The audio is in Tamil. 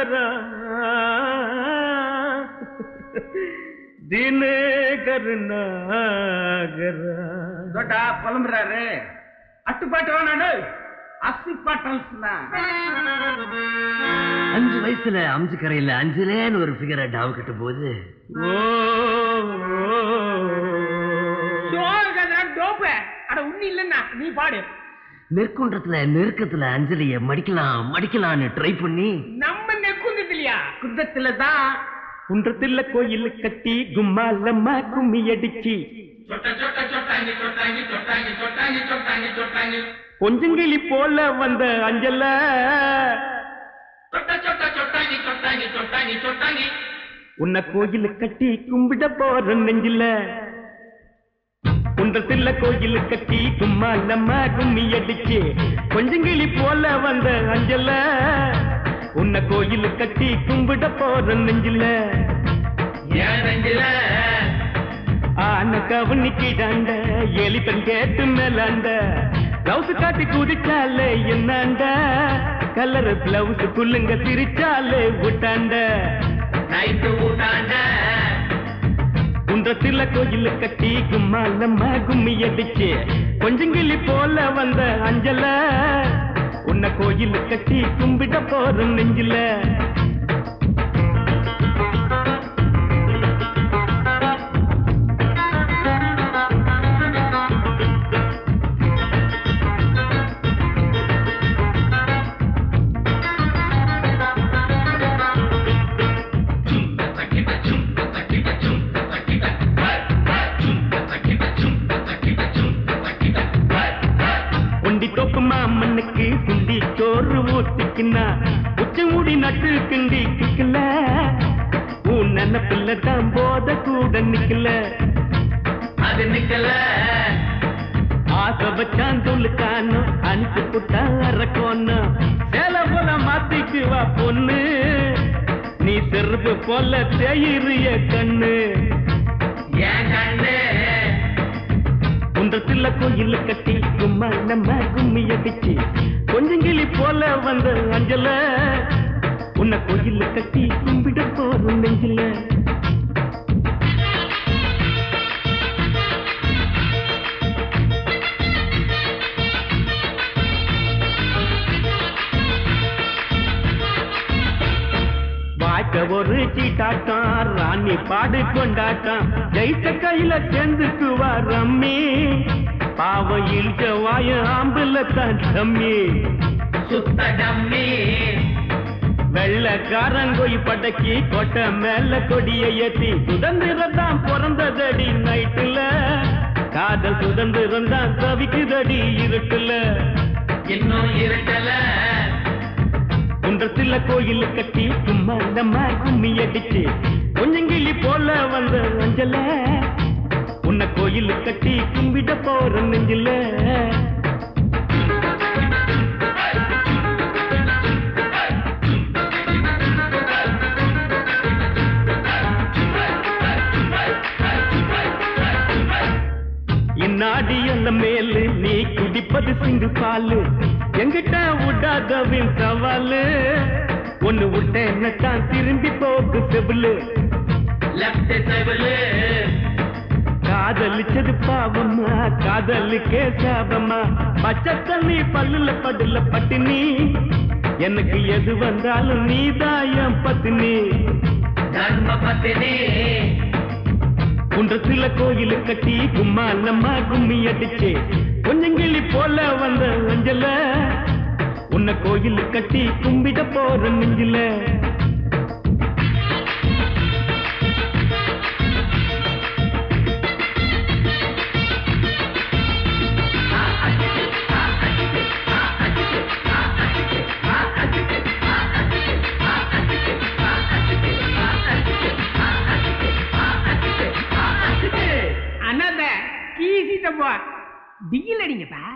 வரா தினகர் நாகரா தோட்டா புலம்புறாரு. அட்டுப்பாட்டு வேணாடு, அசிப்பாட்டம். 5 வயசுல அம்ஜிக்கரையில அஞ்சுலேன்னு ஒரு ஃபிகரை டாவு கட்டும் போது உண்ணி இல்லன்னா நீ பாடு. நெற்குன்றத்துல நெருக்கத்துல அஞ்சலிய மடிக்கலாம்னு ட்ரை பண்ணி நம்ம நெற்குன்றத்திலயா குன்றத்துலதான் குன்றத்துல கோயில் கட்டி கும்மாலம்மா கும்மி அடிச்சு கொஞ்சங்கிளி போல வந்த அஞ்சல உன்னை கோயில் கட்டி கும்பிட போற நெஞ்சில குன்றத்துல கோயில் கட்டி கும்மாலம்மா கும்மி அடிச்சு கொஞ்சங்கிளி போல வந்த அஞ்சல உன்னை கோயில் கட்டி கும்பிட போற நெஞ்சில ஆன கவனிக்கிடாண்ட எலிப்பன் கேட்டு மேலாண்ட பிளவுஸ் காட்டி குதிச்சாலே என்னாண்ட கலர் பிளவுஸ் குள்ளுங்க சிரிச்சாலே விட்டாண்ட குன்றத்துல கோயில் கட்டி கும்மாலம்மா கும்மி அடிச்சு கொஞ்சங்கிளி போல வந்த அஞ்சல உன்னை கோயில் கட்டி கும்பிட போற நெஞ்சில மாமனுக்கு குண்டி சோறு ஊத்திக்கினா உச்ச மூடி நட்டு கிண்டி கிக்கல உன் நினைப்பில்ல தான் போத கூட நிக்கல அது நிக்கல ஆசை வச்சான் சொல்லுக்கானோ அனுப்பி புட்டா அரக்கோன்னு சேல போல மாத்திக்குவா பொண்ணு நீ செருப்பு போல தேயிறிய கண்ணு ஏன் கண்ணு குன்றத்துல கோயில் கட்டி கும்மாலம்மா கும்மி அடிச்சு கொஞ்சங்கிளி போல வந்த அஞ்சல உன்னை கோயில் கட்டி கும்பிட போற நெஞ்சில வாய்க்க ஒரு சீட்டாட்டம் ராணி பாடு கொண்டாட்டம் ஜெயிச்ச கையில சேர்ந்துக்குவா ரம்மி பாவ இழுச்ச வாய ஆம்புல தான் டம்மி சுத்த டம்மி வெள்ளக்காரங்கோய் படக்கி கொட்ட மேல கொடிய ஏத்தி சுதந்திரம் தான் பிறந்ததடி நைட்டுல காதல் சுதந்திரம் தான் தவிக்குதடி இருட்டுல இன்னும் இருட்டல குன்றத்துல கோயில் கட்டி கும்மாலம்மா கும்மி அடிச்சு கொஞ்சங்கிளி போல வந்த அஞ்சல உன்னை கோயில் கட்டி கும்பிட போற நெஞ்சில இந்நாடி அல்ல மேலு நீ குடிப்பது சிங்கு பாலு எங்கிட்ட விடாதவின் சவாலு ஒண்ணு விட்ட என்னத்தான் திரும்பி போக்கு செவிலு காதலிச்சது பாவமா காதலுக்கே சாபமா பச்சை தண்ணி பல்லுல படுல பட்டினி எனக்கு எது வந்தாலும் நீதாயம் பத்தினி தர்ம பத்தினி குன்றத்துல கோயில் கட்டி கும்மாலம்மா கும்மி அடிச்சு கொஞ்சங்கிளி போல வந்த அஞ்சல உன்னை கோயில் கட்டி கும்பிட போற நெஞ்சில அண்ணாத கீசிட்டப்பா டிகில் அடிங்கப்பா.